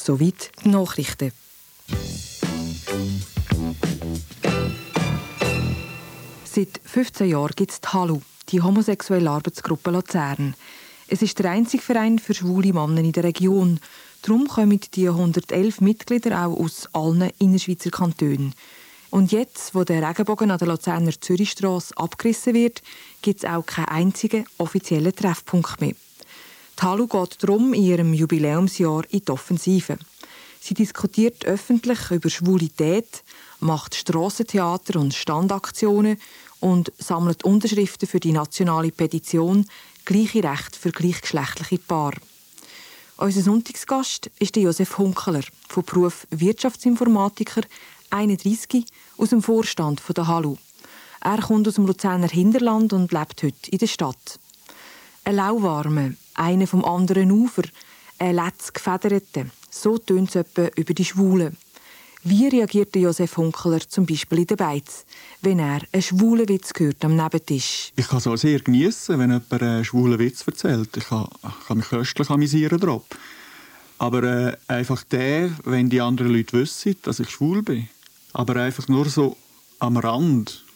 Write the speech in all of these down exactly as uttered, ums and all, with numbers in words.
Soweit die Nachrichten. Seit fünfzehn Jahren gibt es die HALU, die homosexuelle Arbeitsgruppe Luzern. Es ist der einzige Verein für schwule Männer in der Region. Darum kommen die hundertelf Mitglieder auch aus allen Innerschweizer Kantonen. Und jetzt, wo der Regenbogen an der Luzerner Zürichstrasse abgerissen wird, gibt es auch keinen einzigen offiziellen Treffpunkt mehr. Die HALU geht darum in ihrem Jubiläumsjahr in die Offensive. Sie diskutiert öffentlich über Schwulität, macht Strassentheater und Standaktionen und sammelt Unterschriften für die nationale Petition «Gleiche Rechte für gleichgeschlechtliche Paare». Unser Sonntagsgast ist Josef Hunkeler, von Beruf Wirtschaftsinformatiker, einunddreissig, aus dem Vorstand der HALU. Er kommt aus dem Luzerner Hinterland und lebt heute in der Stadt. Ein lauwarmer, einer vom anderen Ufer, ein letztgefederter, so tönt es etwa über die Schwulen. Wie reagierte Josef Hunkeler zum Beispiel in der Beiz, wenn er einen schwulen Witz hört am Nebentisch? Ich kann es auch sehr geniessen, wenn jemand einen schwulen Witz erzählt. Ich kann, kann mich köstlich amüsieren drauf. Aber äh, einfach der, wenn die anderen Leute wissen, dass ich schwul bin. Aber einfach nur so am Rand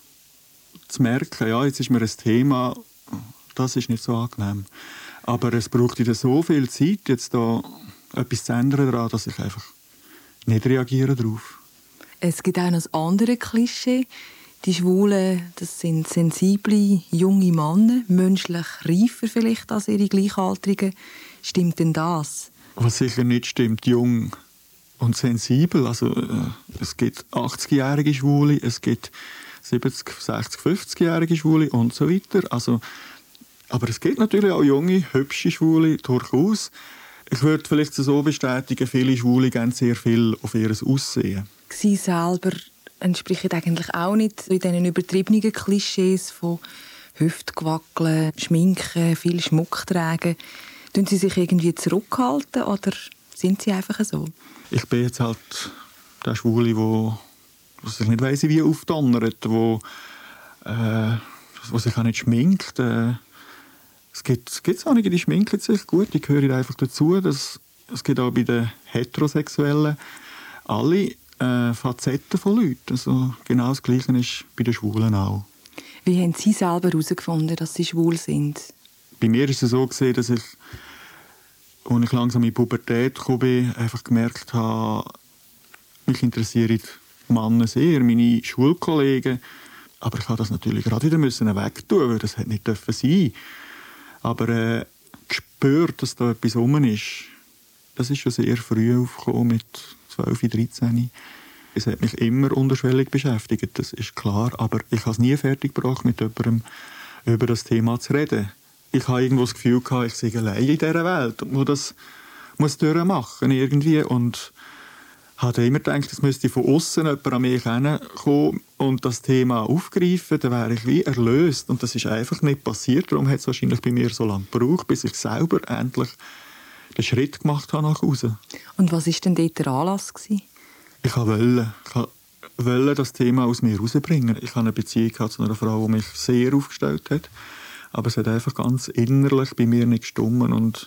zu merken, ja, jetzt ist mir ein Thema, das ist nicht so angenehm. Aber es braucht wieder so viel Zeit, jetzt da etwas zu ändern daran, dass ich einfach nicht reagieren darauf. Es gibt auch noch ein anderes Klischee. Die Schwulen, das sind sensible, junge Männer, menschlich reifer vielleicht als ihre Gleichaltrigen. Stimmt denn das? Was sicher nicht stimmt, jung und sensibel. Also, äh, es gibt achtzigjährige Schwule, es gibt siebzig, sechzig, fünfzigjährige Schwule und so weiter. Also, aber es gibt natürlich auch junge, hübsche Schwule, durchaus. Ich würde vielleicht so bestätigen, viele Schwule gehen sehr viel auf ihr Aussehen. Sie selber entsprechen eigentlich auch nicht in diesen übertriebenen Klischees von Hüftgewackeln, Schminken, viel Schmuck tragen. Tun Sie sich irgendwie zurückhalten oder sind Sie einfach so? Ich bin jetzt halt der Schwule, der sich nicht weiss, wie aufdonnert, der äh, sich auch nicht schminkt. Äh, Es gibt, es gibt einige, die schminken sich gut, die gehören einfach dazu. Das, es gibt auch bei den Heterosexuellen alle äh, Facetten von Leuten. Also genau das Gleiche ist bei den Schwulen auch. Wie haben Sie selber herausgefunden, dass Sie schwul sind? Bei mir ist es so gewesen, dass ich, als ich langsam in die Pubertät gekommen bin, einfach gemerkt habe, mich interessieren Männer sehr, meine Schulkollegen. Aber ich musste das natürlich gerade wieder wegtun, weil das nicht sein durfte. Aber äh, gespürt, dass da etwas rum ist, das ist schon sehr früh aufgekommen, mit zwölf, dreizehn. Es hat mich immer unterschwellig beschäftigt, das ist klar. Aber ich habe es nie fertig gebracht, mit jemandem über das Thema zu reden. Ich habe irgendwo das Gefühl gehabt, ich sei allein in dieser Welt und muss das muss durchmachen irgendwie. Und habe immer gedacht, es müsste von außen jemand an mich herankommen und das Thema aufgreifen, dann wäre ich wie erlöst. Und das ist einfach nicht passiert. Darum hat es wahrscheinlich bei mir so lange gebraucht, bis ich selber endlich den Schritt gemacht habe nach Hause. Und was war denn dort der Anlass? Ich wollte, ich wollte das Thema aus mir herausbringen. Ich hatte eine Beziehung zu einer Frau, die mich sehr aufgestellt hat. Aber es hat einfach ganz innerlich bei mir nicht gestimmt. Und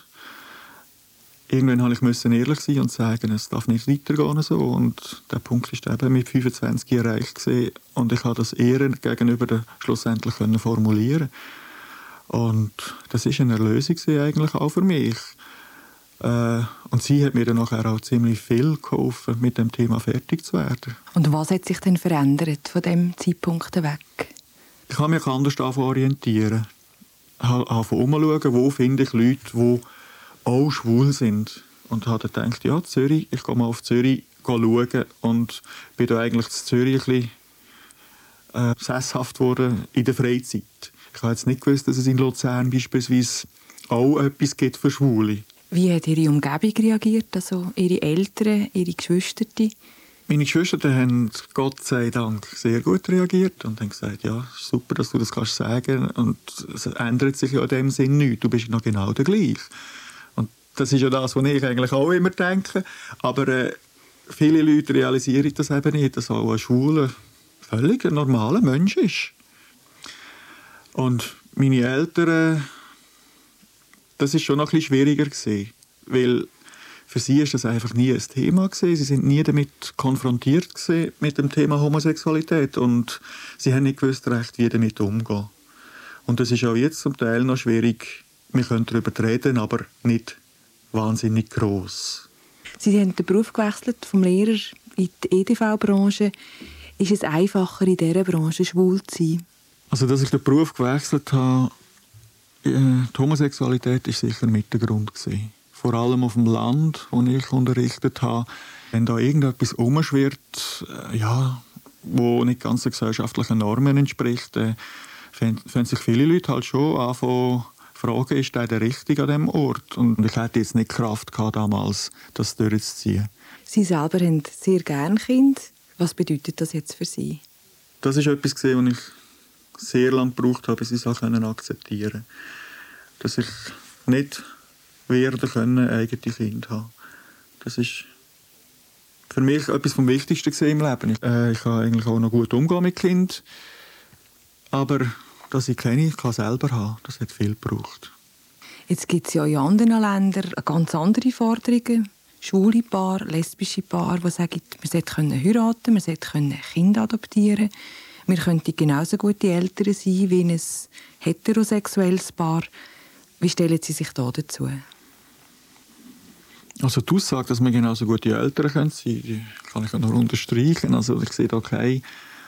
irgendwann musste ich ehrlich sein und sagen, es darf nicht weitergehen so. Und der Punkt ist eben mit fünfundzwanzig erreicht gewesen. Und ich konnte das eher gegenüber den schlussendlich formulieren. Und das ist eine Erlösung eigentlich auch für mich. Äh, und sie hat mir dann nachher auch ziemlich viel geholfen, mit dem Thema fertig zu werden. Und was hat sich denn verändert von dem Zeitpunkt weg? Ich habe mich anders orientieren. Ich habe umschauen, wo finde ich Leute, die auch schwul sind. Und habe dann gedacht, ja, Zürich, ich gehe mal auf Zürich schauen und bin da eigentlich in Zürich ein bisschen äh, sesshaft geworden in der Freizeit. Ich habe jetzt nicht gewusst, dass es in Luzern beispielsweise auch etwas gibt für Schwule. Wie hat Ihre Umgebung reagiert, also Ihre Eltern, Ihre Geschwister? Meine Geschwister haben Gott sei Dank sehr gut reagiert und haben gesagt, ja, super, dass du das kannst sagen. Und es ändert sich ja in dem Sinn nichts, du bist noch genau der gleiche. Und das ist ja das, was ich eigentlich auch immer denke. Aber äh, viele Leute realisieren das eben nicht, dass auch ein schwuler, völlig ein normaler Mensch ist. Und meine Eltern, das ist schon noch ein bisschen schwieriger gewesen, weil Für sie ist das einfach nie ein Thema gewesen. Sie sind nie damit konfrontiert gewesen mit dem Thema Homosexualität und sie haben nicht gewusst recht, wie damit umgehen. Und das ist auch jetzt zum Teil noch schwierig. Wir können darüber reden, aber nicht wahnsinnig gross. Sie haben den Beruf gewechselt vom Lehrer in die E D V-Branche. Ist es einfacher, in dieser Branche schwul zu sein? Also, dass ich den Beruf gewechselt habe, die Homosexualität war sicher mit der Grund gewesen. Vor allem auf dem Land, wo ich unterrichtet habe, wenn da irgendetwas umschwirrt, ja, wo nicht ganz den gesellschaftlichen Normen entspricht, äh, finden sich viele Leute halt schon anfangen, fragen, ist der der Richtige an diesem Ort? Und ich hätte jetzt nicht Kraft gehabt, damals das durchzuziehen. Sie selber haben sehr gerne Kinder. Was bedeutet das jetzt für Sie? Das ist etwas, was ich sehr lange gebraucht habe, bis ich es auch akzeptieren konnte. Dass ich nicht werden können, eigene Kinder haben. Das ist für mich etwas vom Wichtigsten im Leben. Ich, äh, ich kann eigentlich auch noch gut umgehen mit Kindern. Aber dass ich keine ich kann selber haben, das hat viel gebraucht. Jetzt gibt es ja in anderen Ländern ganz andere Forderungen. Schwule Paare, lesbische Paare, die sagen, wir sollten heiraten, wir sollten Kinder adoptieren. Wir könnten genauso gute Eltern sein wie ein heterosexuelles Paar. Wie stellen Sie sich da dazu? Also die Aussage, dass wir genauso gute Eltern sein können, die kann ich nur unterstreichen. Also ich sehe da kein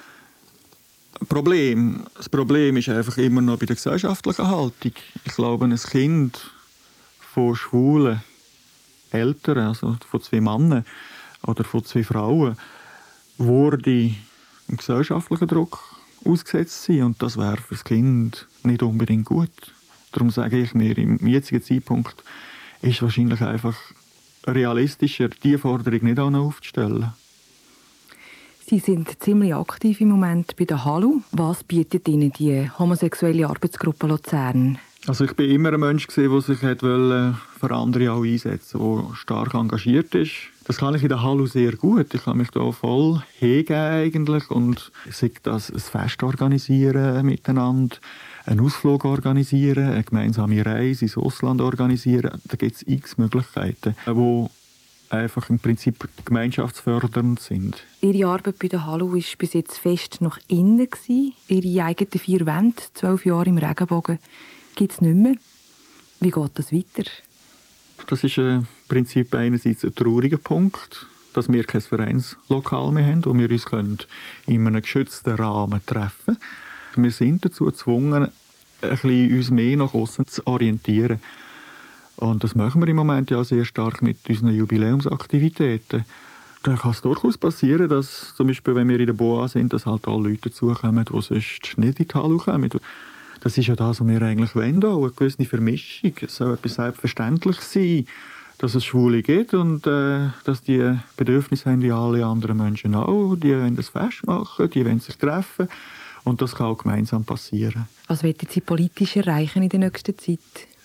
Problem. Das Problem ist einfach immer noch bei der gesellschaftlichen Haltung. Ich glaube, ein Kind von schwulen Eltern, also von zwei Männern oder von zwei Frauen, würde im gesellschaftlichen Druck ausgesetzt sein. Und das wäre für das Kind nicht unbedingt gut. Darum sage ich mir, im jetzigen Zeitpunkt ist wahrscheinlich einfach realistischer, diese Forderung nicht auch noch aufzustellen. Sie sind ziemlich aktiv im Moment bei der Hallo. Was bietet Ihnen die homosexuelle Arbeitsgruppe Luzern? Also ich bin immer ein Mensch gewesen, der sich für andere auch einsetzen wollte, der stark engagiert ist. Das kann ich in der Hallo sehr gut. Ich kann mich da voll hingeben eigentlich und sei das ein Fest organisieren miteinander, einen Ausflug organisieren, eine gemeinsame Reise ins Ausland organisieren. Da gibt es x Möglichkeiten, die einfach im Prinzip gemeinschaftsfördernd sind. Ihre Arbeit bei der Hallo war bis jetzt fest noch innen. Ihre eigenen vier Wände, zwölf Jahre im Regenbogen, gibt es nicht mehr. Wie geht das weiter? Das ist im Prinzip einerseits ein trauriger Punkt, dass wir kein Vereinslokal mehr haben, wo wir uns in einem geschützten Rahmen treffen können. Wir sind dazu gezwungen, ein bisschen uns mehr nach außen zu orientieren. Und das machen wir im Moment ja sehr stark mit unseren Jubiläumsaktivitäten. Da kann es durchaus passieren, dass zum Beispiel, wenn wir in der Boa sind, dass halt alle Leute dazukommen, die sonst nicht in die Halle kommen. Das ist ja das, was wir eigentlich wollen, auch eine gewisse Vermischung. Es soll etwas selbstverständlich sein, dass es Schwule gibt und äh, dass die Bedürfnisse haben wie alle anderen Menschen auch. Die wollen das Fest machen, die wollen sich treffen und das kann auch gemeinsam passieren. Was wollen Sie politisch erreichen in der nächsten Zeit?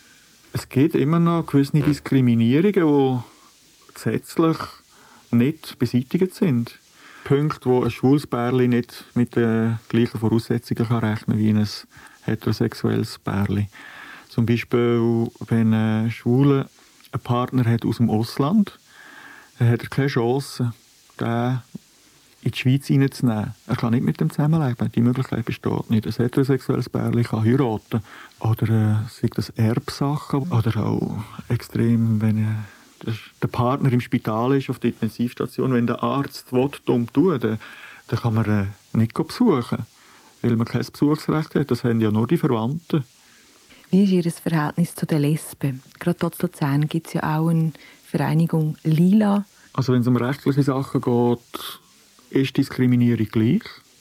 Es gibt immer noch gewisse Diskriminierungen, die gesetzlich nicht beseitigt sind. Punkte, wo ein schwules Pärchen nicht mit den gleichen Voraussetzungen kann rechnen wie ein heterosexuelles Pärchen. Zum Beispiel, wenn ein Schwuler einen Partner hat aus dem Ausland, dann hat er keine Chance, den in die Schweiz reinzunehmen. Er kann nicht mit dem zusammenleben. Die Möglichkeit besteht nicht. Ein heterosexuelles Pärchen kann heiraten. Oder äh, sei das Erbsachen. Oder auch extrem, wenn äh, der Partner im Spital ist, auf der Intensivstation. Wenn der Arzt will, dumm tun, dann, dann kann man äh, nicht besuchen. Weil man kein Besuchsrecht hat. Das haben ja nur die Verwandten. Wie ist Ihr Verhältnis zu den Lesben? Gerade dort in Luzern gibt es ja auch eine Vereinigung Lila. Also wenn es um rechtliche Sachen geht, ist Diskriminierung gleich.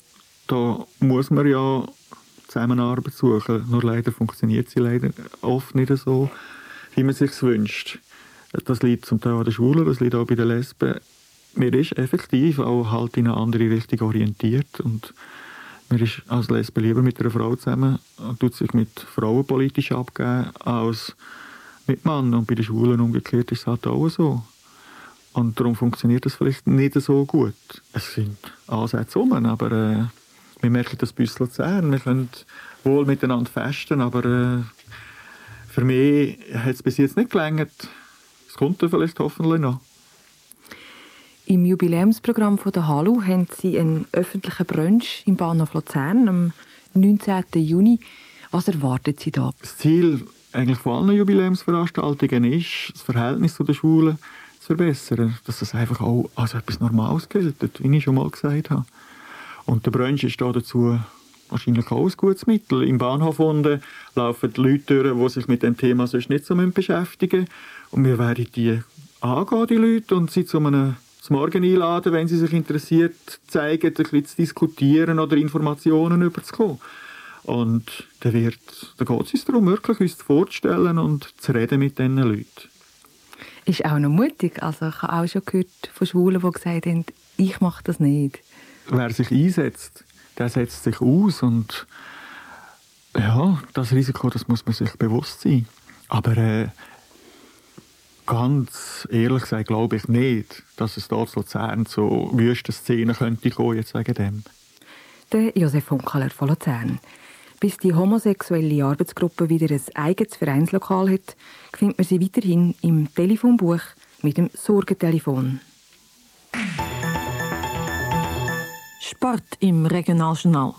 Da muss man ja Zusammenarbeit suchen. Nur leider funktioniert sie leider oft nicht so, wie man es sich wünscht. Das liegt zum Teil an den Schwulen, das liegt auch bei den Lesben. Man ist effektiv auch halt in eine andere Richtung orientiert. Und man ist als Lesbe lieber mit einer Frau zusammen und tut sich mit Frauen politisch abgeben, als mit Männern. Und bei den Schwulen umgekehrt ist es halt auch so. Und darum funktioniert das vielleicht nicht so gut. Es sind Ansätze um, aber äh, wir merken das bei uns in Luzern. Wir können wohl miteinander festen, aber äh, für mich hat es bis jetzt nicht gelangt, das kommt dann vielleicht hoffentlich noch. Im Jubiläumsprogramm von der HALU haben Sie einen öffentlichen Brunch im Bahnhof Luzern am neunzehnten Juni. Was erwarten Sie da? Das Ziel eigentlich von allen Jubiläumsveranstaltungen ist, das Verhältnis zu den Schwulen zu verbessern. Dass das einfach auch als etwas Normales gilt, wie ich schon mal gesagt habe. Und der Brunch ist dazu wahrscheinlich auch ein gutes Mittel. Im Bahnhof unten laufen die Leute durch, die sich mit dem Thema sonst nicht so beschäftigen müssen. Und wir werden die angehen, die Leute, und sie zu einem zum Morgen einladen, wenn sie sich interessiert, zeigen, ein bisschen zu diskutieren oder Informationen überzukommen. Und dann, wird, dann geht es uns darum, wirklich uns vorzustellen und zu reden mit diesen Leuten. Ist auch noch mutig. Also ich habe auch schon gehört von Schwulen, die gesagt haben, ich mache das nicht. Wer sich einsetzt, der setzt sich aus. Und ja, das Risiko, das muss man sich bewusst sein. Aber äh, ganz ehrlich gesagt glaube ich nicht, dass es dort in Luzern zu Wüstenszenen könnte kommen, jetzt wegen dem. Der Josef Funkeler von Luzern. Bis die homosexuelle Arbeitsgruppe wieder ein eigenes Vereinslokal hat, findet man sie weiterhin im Telefonbuch mit dem Sorgentelefon. Sport im Regionaljournal.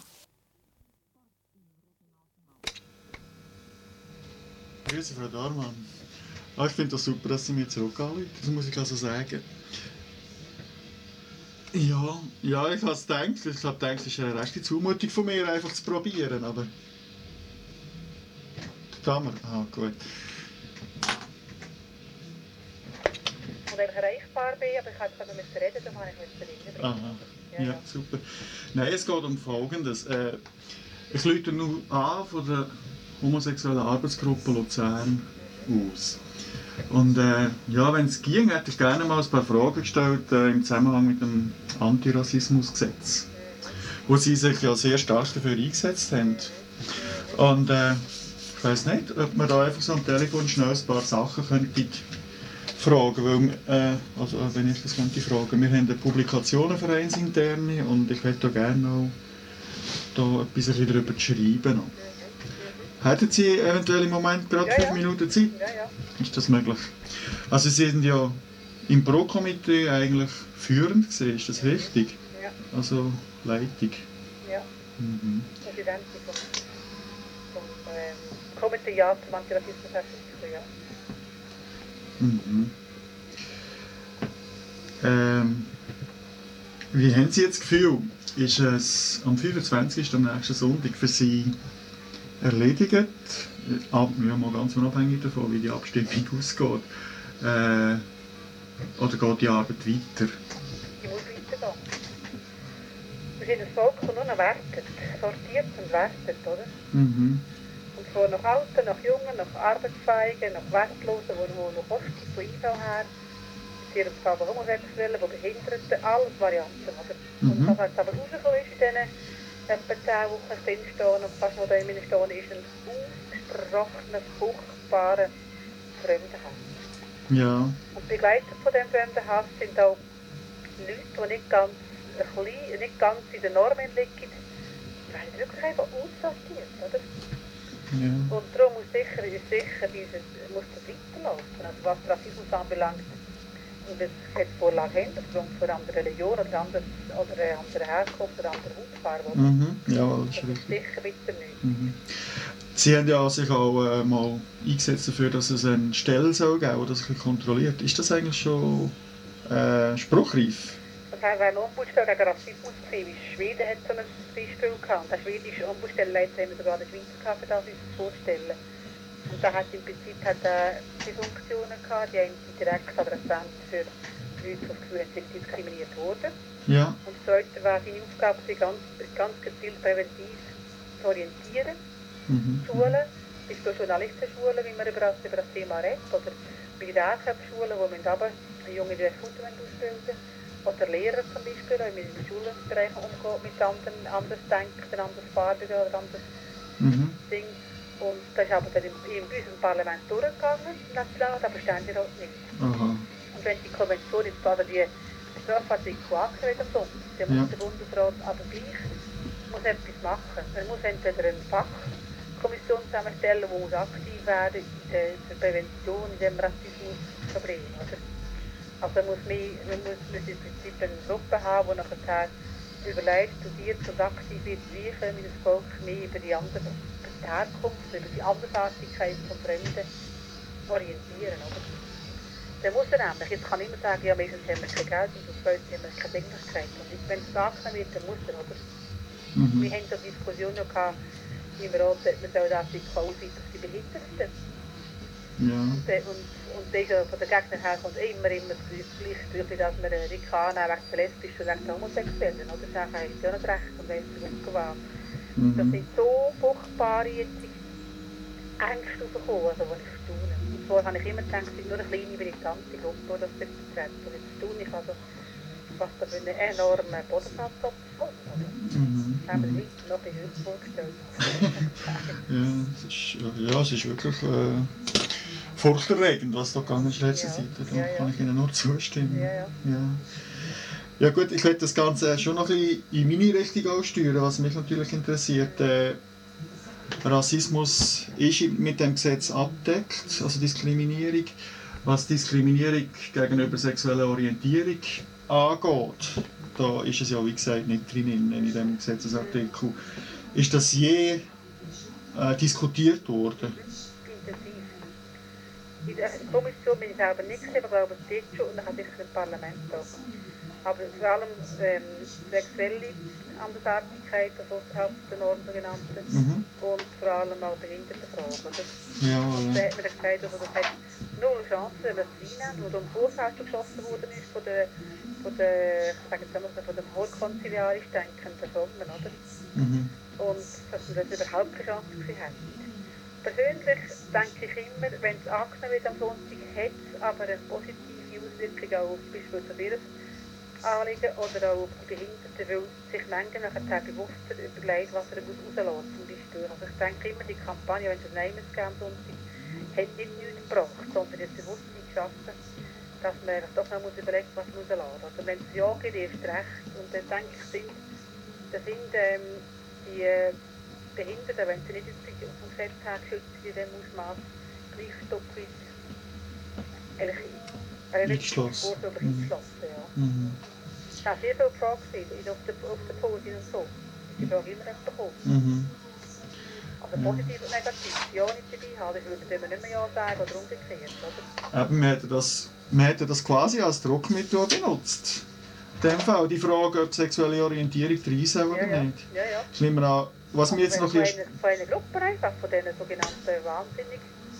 Grüße, Frau Dormann. Ah, ich finde das super, dass Sie mir zurückanrufen. Das muss ich also sagen. Ja, ja, ich habe es gedacht. Ich habe gedacht, es ist eine rechte Zumutung von mir, einfach zu probieren, aber... Kann man? Ah, gut. Und wenn ich erreichbar bin, aber ich kann jetzt mit reden, dann habe ich mit reden. Aha, ja, ja, super. Nein, es geht um Folgendes. Äh, ich rufe nur an von der homosexuellen Arbeitsgruppe Luzern aus. Und äh, ja, wenn es ging, hätte ich gerne mal ein paar Fragen gestellt äh, im Zusammenhang mit dem Antirassismusgesetz, wo Sie sich ja sehr stark dafür eingesetzt haben. Und äh, ich weiss nicht, ob man da einfach so am Telefon schnell ein paar Sachen könnte fragen, weil, äh, also wenn ich das könnte fragen, wir haben eine Publikationenvereinsinterne und ich möchte da gerne noch da etwas darüber schreiben. Hätten Sie eventuell im Moment gerade ja, fünf ja. Minuten Zeit? Ja, ja. Ist das möglich? Also Sie sind ja im Pro-Komitee eigentlich führend gewesen, ist das richtig? Ja. Also Leitung. Ja. Mhm. Präsidentin vom, vom ähm, Komitee zum Antirassismus, ja. Mhm. Ähm, wie haben Sie jetzt das Gefühl, ist es am fünfundzwanzigsten am nächsten Sonntag für Sie erledigt? Ab, ja, mal ganz unabhängig davon, wie die Abstimmung ausgeht. Äh, oder geht die Arbeit weiter? Die muss weitergehen. Wir sind ein Volk, das nur noch wertet, sortiert und wertet, oder? Mhm. Und zwar nach Alten, nach Jungen, nach Arbeitsfähigen, nach Wertlosen, die noch kosten, von I V her, in ihrem Fall von Homosexuellen, von Behinderten, alles Varianten, oder? Mhm. Und das, was aber rausgekommen ist, in diesen etwa zehn Wochen drinstehen und fast noch da in stehen, ist ein ausgesprochenes, furchtbarer Fremdenhass. Ja. Und Begleiter von diesem Fremdenhass sind auch Leute, die nicht ganz, ein bisschen, nicht ganz in den Normen liegen. Die werden wirklich einfach aussortiert, oder? Ja. Und darum muss sicher, ist sicher dieses, muss das weiterlaufen, also was Rassismus anbelangt. Und es hat Vorlage Hintergrund für andere Religion oder, anders, oder eine andere Herkunft oder andere Hautfarbe. Mhm. Ja, das ist Das ist richtig. sicher weiter nicht. Mhm. Sie haben ja sich auch äh, mal eingesetzt dafür, dass es eine Stelle soll geben soll, die das kontrolliert. Ist das eigentlich schon äh, spruchreif? Das haben wir eine Ombudsstelle gegen Rassismus gesehen, wie Schweden hat so ein Beispiel gehabt. Der schwedische Ombudsstellenleiter haben wir sogar in der Schweiz gehabt, für das uns vorzustellen. Und da hat im Prinzip hat er die Funktionen gehabt, die haben die direkt adressiert für Leute, die das Gefühl haben, sind diskriminiert worden. Ja. Und das Zweite war seine Aufgabe, sie ganz, ganz gezielt präventiv zu orientieren. Mhm. Schulen, bis zu Journalistenschulen, wie man über das, über das Thema redet, oder Militärkräftschulen, wo man aber junge Futter ausbilden. Oder Lehrer zum Beispiel, die mit den Schulbereichen umgehen, mit anderen, anders denken, anders farbigen oder anders Mhm. Ding. Und das ist aber dann im, in unserem Parlament durchgegangen, national, aber ständig auch nicht. Aha. Und wenn die Konvention jetzt oder die Strafartikel angeredet am Sonntag, dann muss Ja. der Bundesrat aber gleich muss etwas machen. Er muss entweder eine Fachkommission zusammenstellen, die muss aktiv werden in der Prävention, in dem Rassismus Problem. Oder? Also man muss, mehr, man muss, muss im Prinzip eine Gruppe haben, die nachher überlegt, studiert und aktiv wird, wie können wir das Volk mehr über die, andere, über die Herkunft, über die Andersartigkeit von Fremden orientieren. Oder? Dann muss er nämlich, jetzt kann ich immer sagen, ja, meistens haben wir kein Geld und zweitens haben wir keine Dringlichkeit. Und wenn es angenommen wird, dann muss er, oder? Mhm. Wir haben so Diskussionen gehabt, wie wir auch, man soll das Artikel ausweiten auf die Behinderten. Ja. Und, und, und der, von den Gegnern her kommt immer, immer das Gleiche, dass wir die kann wegen der Lesbischen und wegen der Homosexuellen, oder? Das haben sie ja nicht recht und weiss nicht umgewandt. Mhm. Das sind so furchtbare Ängste aufgekommen, also, die ich staune. Und zwar habe ich immer gedacht, es sind nur eine kleine militante Gruppe, die das vertreten. Und jetzt staune ich also, was da für einen enormen Bodensatz abgekommen ist. Mhm. Das haben wir uns noch ein bisschen vorgestellt. Ja, es ist, ja, es ist wirklich äh, furchterregend, was da gegangen ist letzte Ja. Seite. Da Ja, ja. kann ich Ihnen nur zustimmen. Ja, ja. Ja. Ja gut, ich werde das Ganze schon noch ein bisschen in meine Richtung aussteuern, was mich natürlich interessiert. Äh, Rassismus ist mit dem Gesetz abdeckt, also Diskriminierung. Was Diskriminierung gegenüber sexueller Orientierung angeht, da ist es ja wie gesagt nicht drin in diesem Gesetzesartikel. Ist das je äh, diskutiert worden? Intensiv. In der Kommission bin ich selber nicht gesehen, aber ich glaube, es steht schon und dann hat sicher ein Parlament auch. Aber vor allem ähm, sexuelle Andersartigkeit, also außerhalb der Norm genannte, mhm. und vor allem auch Behindertenfragen. Das, ja, das hat mir gesagt, also das hat null Chancen, wenn es reinnehmen, wo dann Vorfeld geschossen worden ist von der, von der, ich sage jetzt einmal, von dem hochkonziliarisch denkenden Frommen, oder? Mhm. Und dass wir das überhaupt keine Chance gesehen haben. Persönlich denke ich immer, wenn es angenommen wird am Sonntag, hat es aber eine positive Auswirkung auch auf beispielsweise ihres Anliegen oder auch auf die Behinderten, weil sich Menschen nachher bewusster überlegt, was er rauslassen zum Beispiel. Also ich denke immer, die Kampagne, wenn es ein Neimes gab am Sonntag, hat nicht nichts gebracht, sondern das Bewusstsein geschaffen, dass man sich doch noch muss überlegen muss, was man rauslassen. Also wenn es ja geht, erst recht. Und dann denke ich, sind, da sind ähm, die äh, Behinderten, wenn sie nicht auf dem Gesetz her geschützt in diesem Ausmaß, gleich ein Stück weit relativ vorsorglich eingeschlossen. Ja. Mhm. Ich habe sehr viel gefragt auf der, auf der Pause und so. Die Frage immer nicht bekommen. Mhm. Also positiv und negativ. Ja nicht dabei haben, ich würde dem nicht mehr Ja sagen oder umgekehrt. Oder? Eben, man hätte das, man hätte das quasi als Druckmittel benutzt. In dem Fall die Frage, ob sexuelle Orientierung drin soll oder ja, nicht. Ja, ja. Ich nehme an, was mir jetzt noch von, einer, von einer Gruppe einfach, von diesen sogenannten wahnsinnig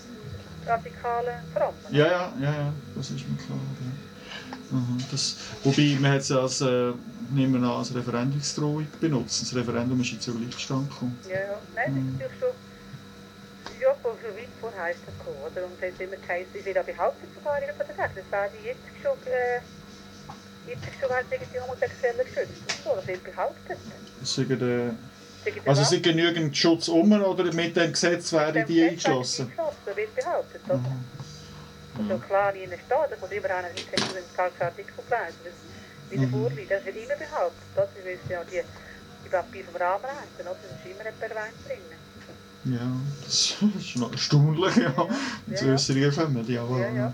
radikalen Frommen. Ja, ja, ja, ja, das ist mir klar. Ja. Mhm, das, wobei, man hat es als, äh, nehmen wir an, als Referendumsdrohung benutzt. Das Referendum ist jetzt ja gleich zustande gekommen. Ja, ja. Nein, mhm. das ist natürlich schon, ja, schon weit vorher ist das gekommen, oder? Und es hat immer geheißen, ich will auch behaupten, sogar in der Tag, das war die jetzt schon, äh, jetzt schon halt gegen die Homosexuellen geschützt. Und so, das wird behauptet. Das ist der, also es ist genügend Schutz um oder mit dem Gesetz werden die eingeschlossen? Das wird behauptet, oder? Mhm. Also klar, nie in der Stadt, das muss überall ein Artikel bleiben. Wie der Vorliegt, das wird immer behauptet. Das ist ja die, die Papiere vom Rahmenrecht, das ist immer ein Erwähnt drin. Ja, das ist noch erstaunlich, ja. Ja, ja. Zu äußeren kommen, ja. Ja,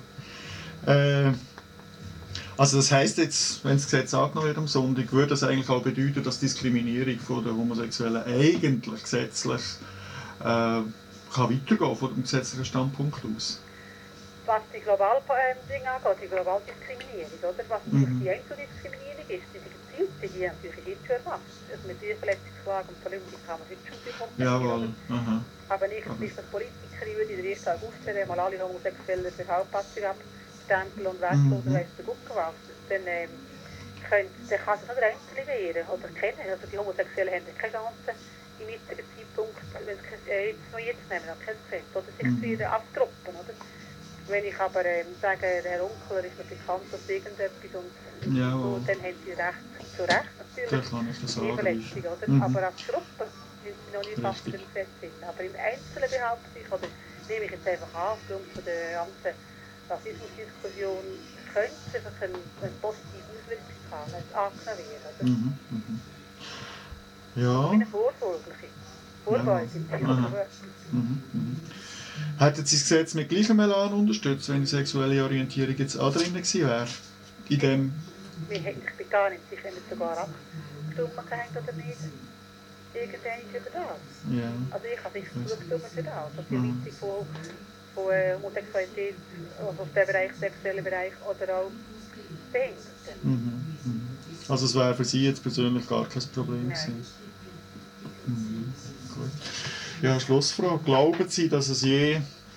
ja. Äh, also das heisst jetzt, wenn das Gesetz angenommen wird am Sonntag, würde das eigentlich auch bedeuten, dass Diskriminierung von der Homosexuellen eigentlich gesetzlich äh, kann weitergehen von dem gesetzlichen Standpunkt aus? Was die globale äh, Dinge angeht, die globale Diskriminierung, oder? Was mhm. die Einzeldiskriminierung ist, die gezielte, die haben natürlich jetzt schon erfasst. Also mit Tierverletzungsklagen und Verleumdung kann man heute schon viel kompensieren. Jawohl. Aha. Aber nicht, dass ich als Politikerin würde in der ersten August mal alle Homosexuellen für Hauptpassung abstempeln und wertlos mhm. weiss der Gucken waschen. Dann, ähm, könnt, dann kann sich nicht der Einzelne wehren oder kennen. Also die Homosexuellen haben keine Chance im jetzigen Zeitpunkt, wenn sie äh, jetzt noch jetzt nehmen, dann kein Gesetz, oder sich mhm. wieder abgruppen, oder? Wenn ich aber ähm, sage, der Herr Unkel ist mir bekannt als irgendetwas und ja, so, dann haben sie recht, zu Recht natürlich, die Verletzung, oder? Mhm. Aber als Gruppe sind sie noch nicht fast im Gesetz drin. Aber im Einzelnen behaupte ich, oder nehme ich jetzt einfach an, aufgrund von der ganzen Rassismusdiskussion, könnte es einfach eine, eine positive Auswirkung haben, wenn es angenommen wird, oder? Mhm. Mhm. Ja. Wie eine vorsorgliche, vorbeugende. Ja. Mhm. Mhm. Hätten Sie das Gesetz mit gleichem Elan unterstützt, wenn die sexuelle Orientierung jetzt auch drin gewesen wäre? In dem... Ich bin gar nicht sicher, wenn es sogar abgestimmt hängt oder nicht. Irgendwann ist über das. Ja. Also ich habe sicher zugestimmt für das. Also die Mhm. Leitung von, von äh, Homosexualität, also auf dem Bereich, sexuellen Bereich oder auch Behinderten. Mhm. Mhm. Also es wäre für Sie jetzt persönlich gar kein Problem Nein. gewesen? Mhm. Gut. Ja, Schlussfrage. Glauben Sie, dass es je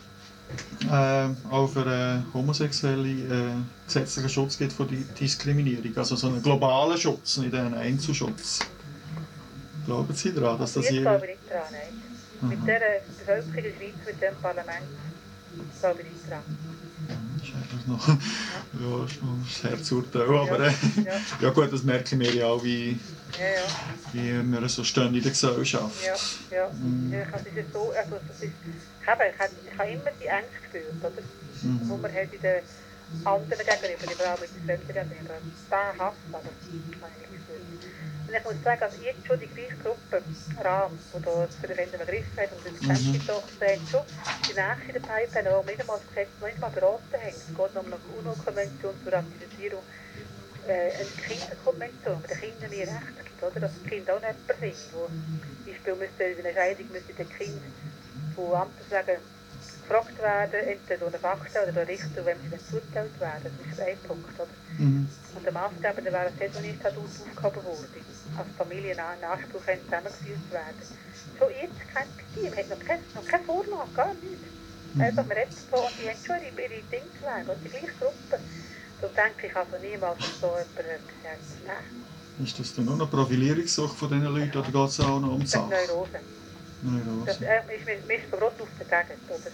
äh, auch für äh, Homosexuelle äh, gesetzlichen Schutz gibt von Di- Diskriminierung? Also so einen globalen Schutz, nicht einen Einzelschutz? Glauben Sie daran, dass das Jetzt je... glaube ich nicht dran, nein. Aha. Mit dieser Bevölkerung in der Schweiz, mit diesem Parlament, glaube ich nicht dran. Das ist einfach noch, ja, ist noch das Herzurteil. Aber äh, Ja. ja gut, das merken wir ja auch, wie, Ja, ja. wie wir so stehen in der Gesellschaft. Ja, ja. ja also es ist so, also es ist, ich habe, ich habe, ich habe immer die Ängste gespürt, oder? Mhm. Wo man halt in den anderen gegenüber, vor allem mit den Fremden gegenüber, da Hass, aber das habe ich nicht gespürt. Und ich muss sagen, also jetzt schon die gleiche Gruppe, Rahm, die da für den Wenden begriffen hat und das Mhm. kennt doch, hat schon die nächste in der Pipeline, wo wir nicht einmal das Gesetz noch nicht mal beraten haben. Es geht noch um eine UNO-Konvention zur Ratifizierung, äh, eine Kinderkonvention, die den Kindern nie Rechte gibt, oder? Dass die Kinder auch nicht jemand sind, wo zum Beispiel müsste in einer Scheidung müsste der Kind von Amtswegen gefragt werden, entweder durch einen Fachstelle oder durch einen Richter, wenn sie nicht zugeteilt werden. Das ist ein Punkt, oder? Mhm. Und der Maßgabe, der wäre das nicht aufgehoben worden. Als Familien in Anspruch haben zusammengeführt werden. Schon jetzt kein Team, hat noch keine, noch keine Vorlage, gar nichts. Einfach, wir reden davon und die haben schon ihre, ihre Dinge zu legen, und die gleiche Gruppe. Da denke ich also niemals, dass so jemand gesagt nein, Ist das dann nur noch Profilierungssucht von diesen Leuten oder geht es auch noch um die das ist Sache? Neurose. Das Neurose. äh, ist mir, mir ist von Grund auf dagegen, oder?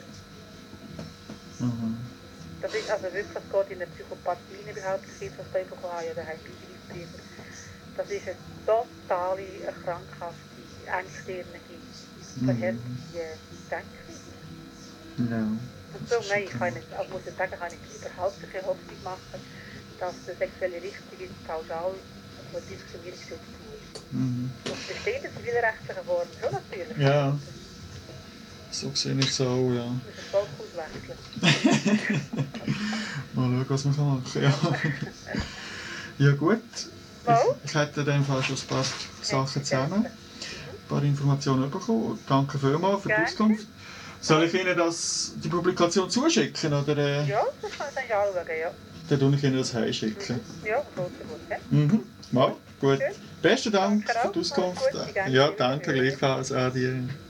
Mhm. Das ist also wirklich, es geht in der Psychopathie überhaupt nicht, was da bekommen haben, ja, da haben die Briefe. Das ist eine totale, eine krankhafte, engstirnige, verhärtete Denkweise. Ja. Und so, nein, ich kann nicht, also muss ich sagen, kann ich überhaupt keine Hoffnung machen, dass die sexuelle Richtung in pauschal von Diskriminierung geschützt wird. Mhm. Und bestehende zivilrechtliche Formen schon natürlich. Ja. So sehe ich es auch, ja. Das ist ein Volk auswechseln. Mal schauen, was man machen kann. Ja, ja gut. Mal. Ich, ich hätte in dem Fall schon ein paar Sachen zusammen. Ein paar Informationen bekommen. Danke vielmals für die Gerne. Auskunft. Soll ich Ihnen das, die Publikation zuschicken? Oder äh, Ja, das kann ich dann anschauen, ja. dann tue ich Ihnen das heimschicken? Ja, gut, gut. Ja. Mhm. Mal, gut. Schön. Besten Dank Danke für auch. die Auskunft. Alles Gute, danke. Ja, danke gleichfalls. Adi.